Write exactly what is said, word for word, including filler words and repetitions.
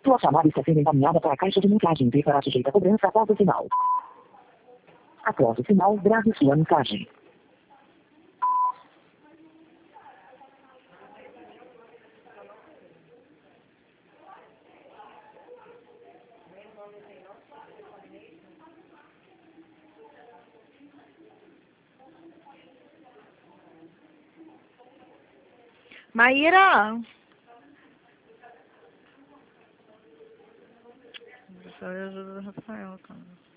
Sua chamada está sendo encaminhada para a caixa de mensagem e será sujeita a cobrança após o sinal. Após o sinal, grave sua mensagem. Maíra! Só ajuda o Rafael, cara.